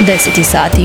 10 sati.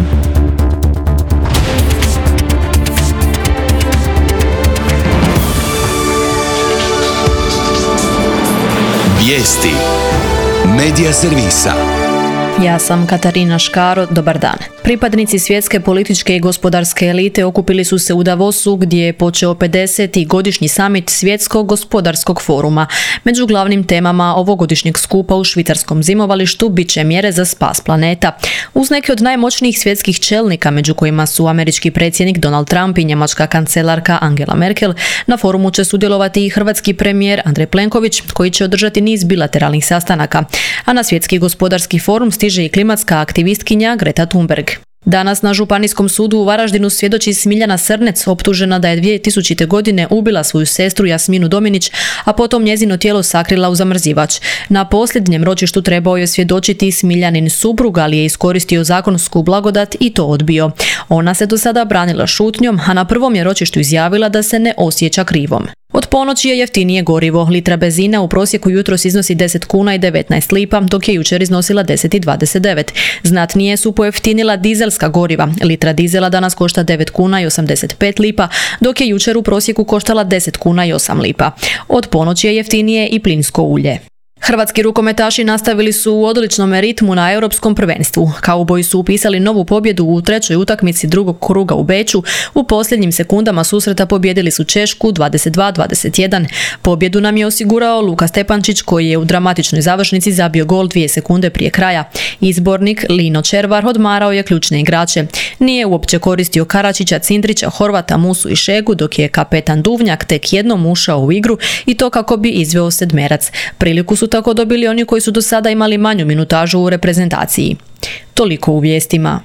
Vijesti Medija servisa. Ja sam Katarina Škaro, dobar dan. Pripadnici svjetske političke i gospodarske elite okupili su se u Davosu gdje je počeo 50. godišnji samit Svjetskog gospodarskog foruma. Među glavnim temama ovogodišnjeg skupa u švicarskom zimovalištu bit će mjere za spas planeta. Uz neke od najmoćnijih svjetskih čelnika, među kojima su američki predsjednik Donald Trump i njemačka kancelarka Angela Merkel, na forumu će sudjelovati i hrvatski premijer Andrej Plenković, koji će održati niz bilateralnih sastanaka. A na Svjetski gospodarski forum stiže i klimatska aktivistkinja Greta Thunberg. Danas na Županijskom sudu u Varaždinu svjedoči Smiljana Srnec, optužena da je 2000. godine ubila svoju sestru Jasminu Dominić, a potom njezino tijelo sakrila u zamrzivač. Na posljednjem ročištu trebao je svjedočiti Smiljanin suprug, ali je iskoristio zakonsku blagodat i to odbio. Ona se do sada branila šutnjom, a na prvom je ročištu izjavila da se ne osjeća krivom. Od ponoći je jeftinije gorivo. Litra benzina u prosjeku jutros iznosi 10 kuna i 19 lipa, dok je jučer iznosila 10 i 29. Znatnije su pojeftinila dizelska goriva. Litra dizela danas košta 9 kuna i 85 lipa, dok je jučer u prosjeku koštala 10 kuna i 8 lipa. Od ponoći je jeftinije i plinsko ulje. Hrvatski rukometaši nastavili su u odličnom ritmu na europskom prvenstvu. Kauboji su upisali novu pobjedu u trećoj utakmici drugog kruga u Beču. U posljednjim sekundama susreta pobijedili su Češku 22-21. Pobjedu nam je osigurao Luka Stepančić, koji je u dramatičnoj završnici zabio gol 2 sekunde prije kraja. Izbornik Lino Červar odmarao je ključne igrače. Nije uopće koristio Karačića, Cindrića, Horvata, Musu i Šegu, dok je kapetan Duvnjak tek jednom ušao u igru i to kako bi izveo sedmerac. Priliku su tako dobili oni koji su do sada imali manju minutažu u reprezentaciji. Toliko u vijestima.